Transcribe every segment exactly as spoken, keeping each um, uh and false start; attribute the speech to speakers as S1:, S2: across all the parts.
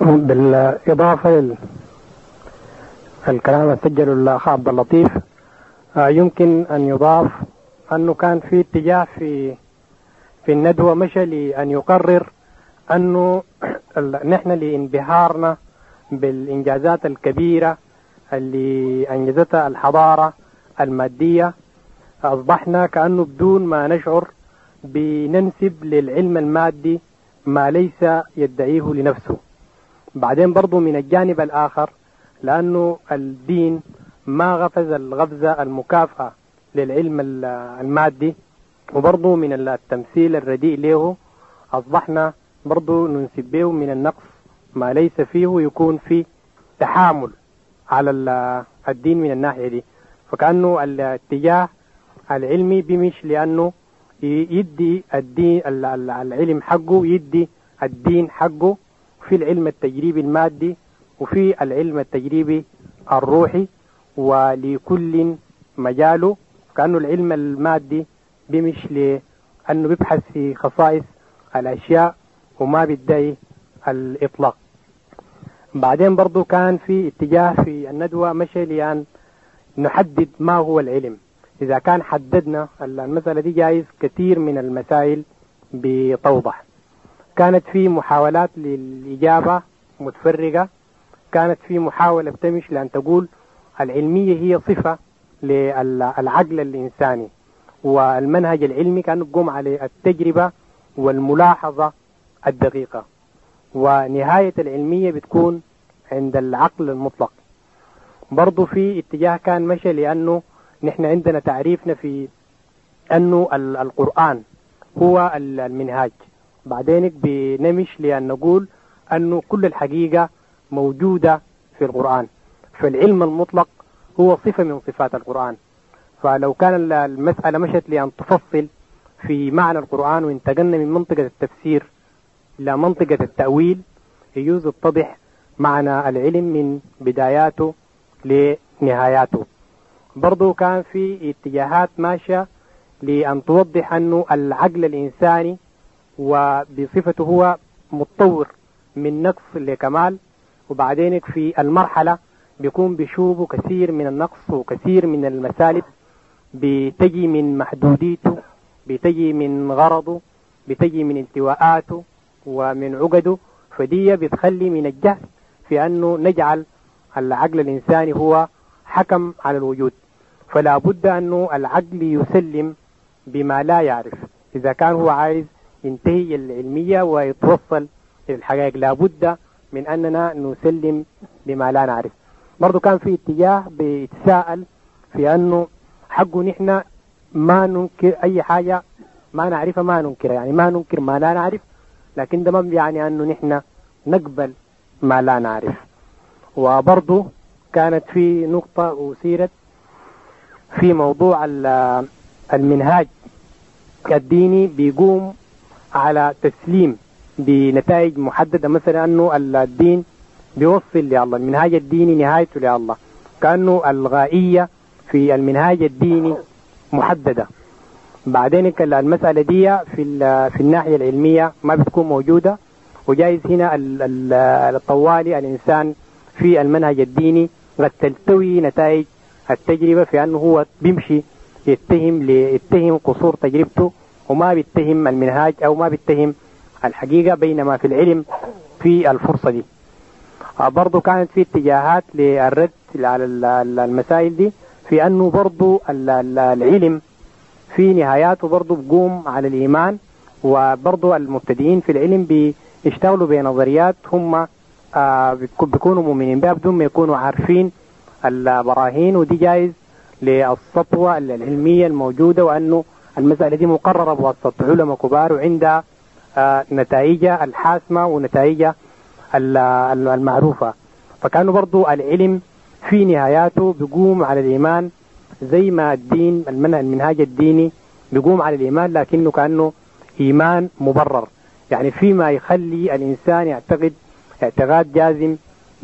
S1: بالإضافة للكلام اللي سجله الأخ عبد اللطيف، يمكن أن يضاف أنه كان في اتجاه في في الندوة مشى لأن يقرر أنه نحن لانبهارنا بالإنجازات الكبيرة اللي أنجزتها الحضارة المادية أصبحنا كأنه بدون ما نشعر بننسب للعلم المادي ما ليس يدعيه لنفسه. بعدين برضو من الجانب الآخر لأنه الدين ما غفز الغفزة المكافأة للعلم المادي، وبرضو من التمثيل الرديء له أصبحنا برضو ننسب به من النقص ما ليس فيه، يكون في تحامل على الدين من الناحية دي. فكأنه الاتجاه العلمي بمش لأنه يدي الدين العلم حقه، يدي الدين حقه في العلم التجريبي المادي وفي العلم التجريبي الروحي، ولكل مجاله. كأنه العلم المادي بمش لأنه بيبحث في خصائص الأشياء وما بيدعي الإطلاق. بعدين برضو كان في اتجاه في الندوة مشي لأن نحدد ما هو العلم. إذا كان حددنا المسألة دي جايز كثير من المسائل بتوضح. كانت في محاولات للإجابة متفرقة، كانت في محاولة بتمش لأن تقول العلمية هي صفة للعقل الإنساني، والمنهج العلمي كان يقوم على التجربة والملاحظة الدقيقة، ونهاية العلمية بتكون عند العقل المطلق. برضو في اتجاه كان مشى لأنه نحن عندنا تعريفنا في أنه القرآن هو المنهاج، بعدين بنمش لأن نقول أنه كل الحقيقة موجودة في القرآن، فالعلم المطلق هو صفة من صفات القرآن. فلو كان المسألة مشت لأن تفصل في معنى القرآن وانتقلنا من منطقة التفسير إلى منطقة التأويل، يجوز يتضح معنى العلم من بداياته لنهاياته. برضو كان في اتجاهات ماشية لأن توضح أنه العقل الإنساني وبصفته هو متطور من نقص لكمال، وبعدين في المرحلة بيكون بيشوفه كثير من النقص وكثير من المسالب بتجي من محدوديته، بتجي من غرضه، بتجي من انتواءاته ومن عقده. فدي بتخلي من الجهل في أنه نجعل العقل الإنساني هو حكم على الوجود. فلا بد أنه العقل يسلم بما لا يعرف إذا كان هو عايز ينتهي العلمية ويتوصل إلى الحقائق، لا بد من أننا نسلم بما لا نعرف. برضو كان في اتجاه بيتساءل في أنه حقه نحن ما ننكر أي حاجة ما نعرفها، ما ننكرها، يعني ما ننكر ما لا نعرف، لكن ده ما يعني أنه نحن نقبل ما لا نعرف. وبرضو كانت في نقطة أثيرت في موضوع المنهاج الديني بيقوم على تسليم بنتائج محددة، مثلا أنه الدين بيوصل لله، المنهاج الديني نهايته لله، كأنه الغائية في المنهاج الديني محددة. بعدين المسألة دي في في الناحية العلمية ما بتكون موجودة، وجايز هنا الطوالي الإنسان في المنهج الديني قد تلتوي نتائج التجربة في أنه هو بيمشي يتهم ليتهم قصور تجربته وما بيتهم المنهاج أو ما بيتهم الحقيقة، بينما في العلم في الفرصة دي. برضو كانت في اتجاهات للرد على المسائل دي في أنه برضو العلم في نهاياته برضو بقوم على الإيمان، وبرضو المبتدئين في العلم بيشتغلوا بنظريات هم بيكونوا مؤمنين بها بدون ما يكونوا عارفين البراهين، ودي جايز للسطوة العلمية الموجودة، وأنه المسألة دي مقررة بواسطة علماء كبار وعندها نتائجها الحاسمة ونتائجها المعروفة. فكانوا برضو العلم في نهاياته بيقوم على الإيمان زي ما الدين المنهاج الديني بيقوم على الإيمان، لكنه كأنه إيمان مبرر، يعني فيما يخلي الإنسان يعتقد اعتقاد جازم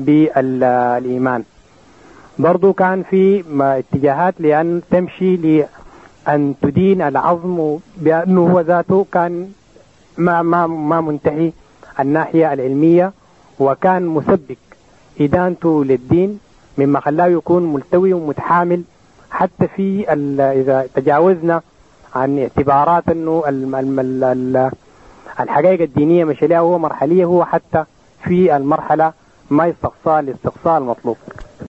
S1: بالإيمان. برضو كان في اتجاهات لأن تمشي لأن تدين العظم بأنه هو ذاته كان ما ما ما منتهي الناحية العلمية، وكان مسبق إدانته للدين مما خلاه يكون ملتوي ومتحامل. حتى في إذا تجاوزنا عن اعتبارات أنه الحقائق الدينية مش لها هو مرحلية، هو حتى في المرحلة ما يستقصى الاستقصاء المطلوب.